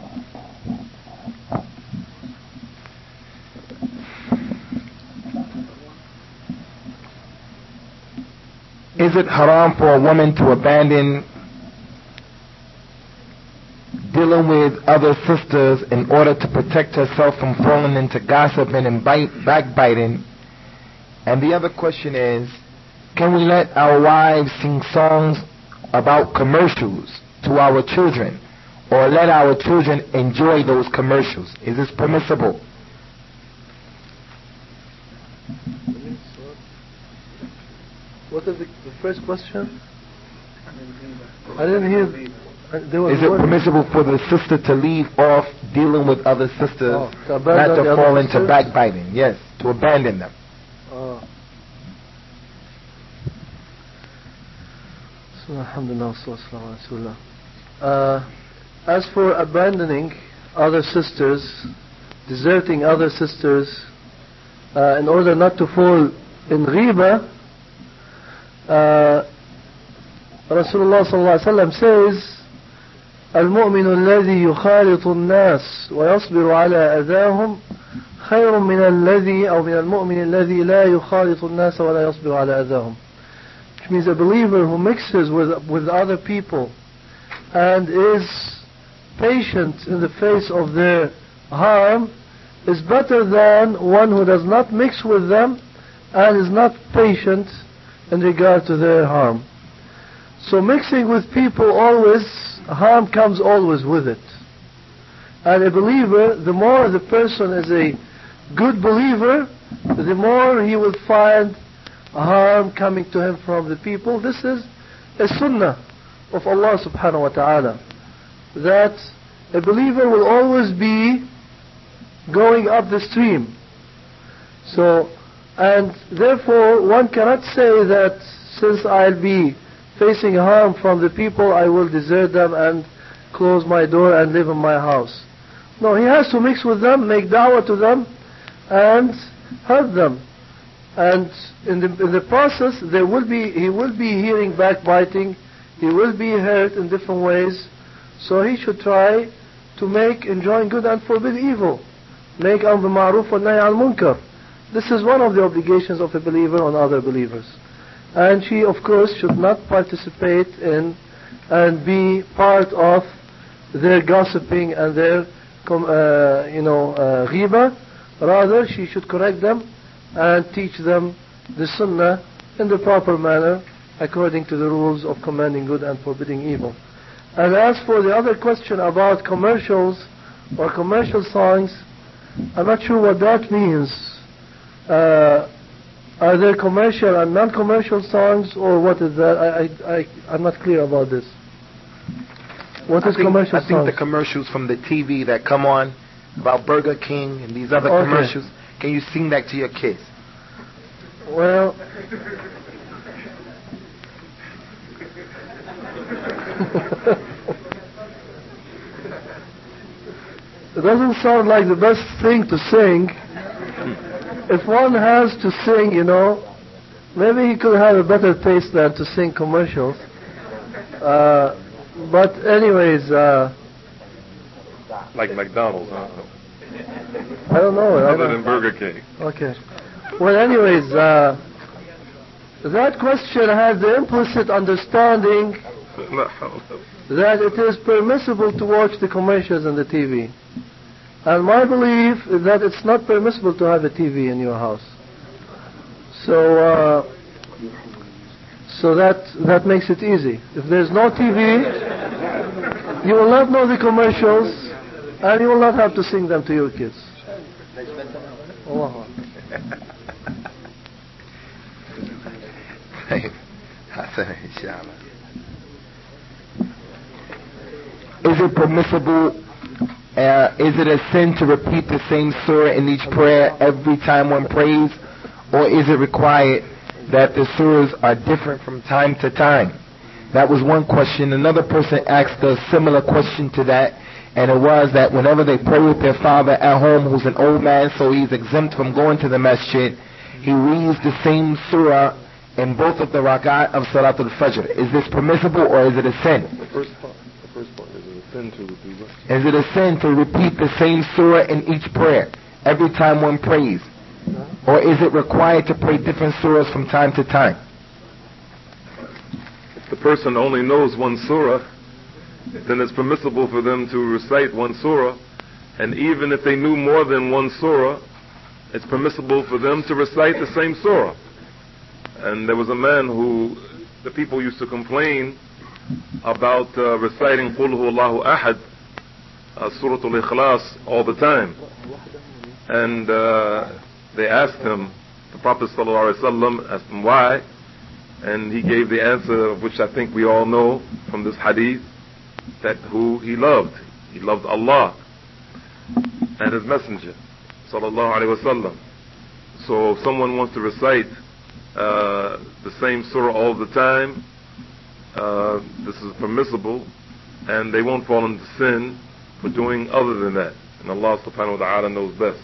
Is it haram for a woman to abandon dealing with other sisters in order to protect herself from falling into gossiping and bite, backbiting? And the other question is, can we let our wives sing songs about commercials to our children, or let our children enjoy those commercials? Is this permissible? What is the, the first question? I didn't hear. There was Is it permissible for the sister to leave off dealing with other sisters, oh, to not to fall into sisters? backbiting? Yes, to abandon them. Oh. Uh, as for abandoning other sisters, deserting other sisters, uh, in order not to fall in ghiba, uh, Rasulullah sallallahu alaihi wasallam says, المؤمن الذي يخالط الناس ويصبر على أذاهم خير من الذي أو من المؤمن الذي لا يخالط الناس ولا يصبر على أذاهم. Which means a believer who mixes with with other people and is patient in the face of their harm is better than one who does not mix with them and is not patient in regard to their harm. So mixing with people always, harm comes always with it. And a believer, the more the person is a good believer, the more he will find harm coming to him from the people. This is a sunnah of Allah subhanahu wa ta'ala, that a believer will always be going up the stream. So, and therefore one cannot say that since I'll be facing harm from the people, I will desert them and close my door and live in my house. No, he has to mix with them, make da'wah to them, and help them. And in the in the process, there will be he will be hearing backbiting, he will be hurt in different ways. So he should try to make enjoin good and forbid evil. Make amr ma'ruf wa nahy al munkar. This is one of the obligations of a believer on other believers. And she, of course, should not participate in and be part of their gossiping and their, uh, you know, uh, ghiba. Rather, she should correct them and teach them the sunnah in the proper manner according to the rules of commanding good and forbidding evil. And as for the other question about commercials or commercial songs, I'm not sure what that means. Uh, are there commercial and non-commercial songs, or what is that? I, I, I, I'm not clear about this. What is I think, commercial I songs? think the commercials from the T V that come on about Burger King and these other Okay. commercials, can you sing that to your kids? Well, it doesn't sound like the best thing to sing. If one has to sing, you know, maybe he could have a better taste than to sing commercials. Uh, but anyways, uh, Like McDonald's, huh? I don't know. I Other don't- than Burger King. Okay. Well, anyways, uh, that question had the implicit understanding that it is permissible to watch the commercials on the T V. And my belief is that it's not permissible to have a T V in your house. So, uh, so that that makes it easy. If there's no T V, you will not know the commercials, and you will not have to sing them to your kids. Allah. Is it permissible, uh, is it a sin to repeat the same surah in each prayer every time one prays? Or is it required that the surahs are different from time to time? That was one question. Another person asked a similar question to that, and it was that whenever they pray with their father at home, who's an old man, so he's exempt from going to the masjid, he reads the same surah in both of the rak'at of Salatul Fajr. Is this permissible or is it a sin? The first part, the first part is it a sin to repeat what? Is it a sin to repeat the same surah in each prayer every time one prays? Or is it required to pray different surahs from time to time? If the person only knows one surah, then it's permissible for them to recite one surah. And even if they knew more than one surah, it's permissible for them to recite the same surah. And there was a man who, the people used to complain about uh, reciting Qul Huwallahu Ahad, uh, Suratul Ikhlas, all the time. And uh, they asked him, the Prophet ﷺ asked him why, and he gave the answer, which I think we all know from this hadith, that who he loved. He loved Allah and His Messenger, sallallahu alaihi wasallam. So if someone wants to recite uh, the same surah all the time, uh, this is permissible, and they won't fall into sin for doing other than that. And Allah subhanahu wa ta'ala knows best.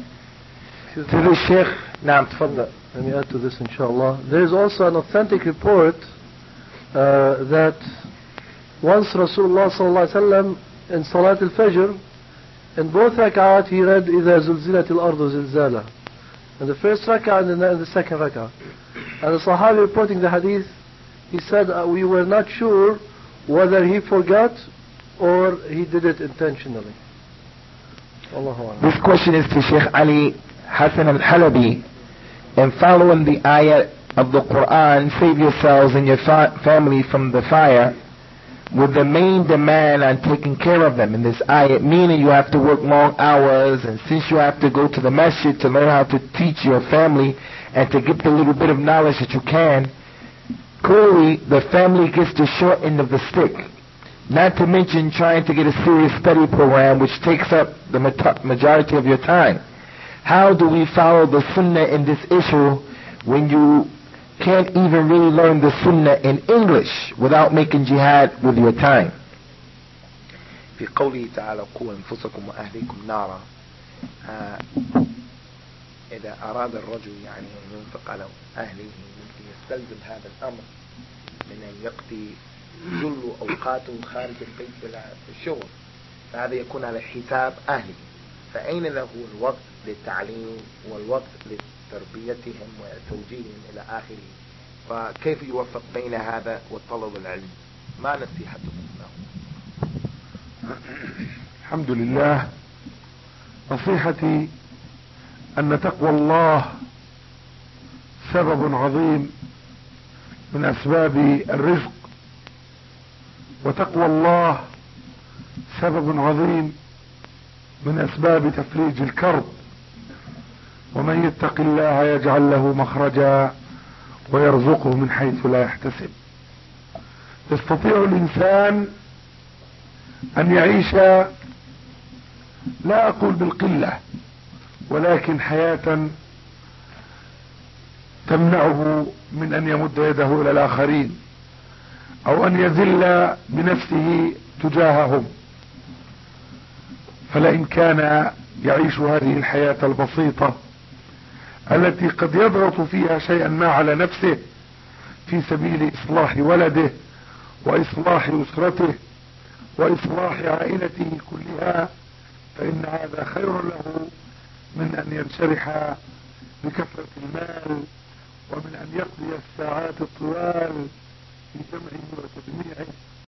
To the Sheikh, Naam, tfaddal. Let me add to this, inshallah. There is also an authentic report uh, that once Rasulullah sallallahu alaihi wasallam in Salat al-Fajr, in both rak'at he read إِذَا زُلْزِلَتِ الْأَرْضُ زِلْزَالًا, in the first rak'ah and in the, in the second rak'ah. And the Sahabi reporting the hadith, he said uh, we were not sure whether he forgot or he did it intentionally. Allahu Akbar. This question is to Sheikh Ali Hassan al-Halabi. And following the ayat of the Quran, save yourselves and your fa- family from the fire, with the main demand on taking care of them in this ayat, meaning you have to work long hours, and since you have to go to the masjid to learn how to teach your family and to get the little bit of knowledge that you can, clearly the family gets the short end of the stick. Not to mention trying to get a serious study program which takes up the majority of your time. How do we follow the sunnah in this issue when you can't even really learn the sunnah in English without making jihad with your time? في قوله تعالى قوا أنفسكم وأهليكم نارا. إذا أراد الرجل يعني أن ينفق على أهله ممكن يستلزم هذا الأمر من أن يقضي جل أوقاته خارج البيت للشغل، فهذا يكون على حساب أهله، فأين له الوقت للتعليم والوقت لتربيتهم وتوجيههم إلى آخره؟ فكيف يوفق بين هذا والطلب العلم؟ ما نصيحتكم له؟ الحمد لله. نصيحتي أن تقوى الله سبب عظيم من أسباب الرزق، وتقوى الله سبب عظيم من أسباب تفريج الكرب، ومن يتق الله يجعل له مخرجا ويرزقه من حيث لا يحتسب. يستطيع الإنسان أن يعيش، لا أقول بالقلة، ولكن حياة تمنعه من أن يمد يده إلى الآخرين أو أن يذل بنفسه تجاههم. فلئن كان يعيش هذه الحياة البسيطة التي قد يضغط فيها شيئا ما على نفسه في سبيل إصلاح ولده وإصلاح أسرته وإصلاح عائلته كلها، فإن هذا خير له من أن ينشرح بكثرة المال ومن أن يقضي الساعات الطوال في جمعه وتجميعه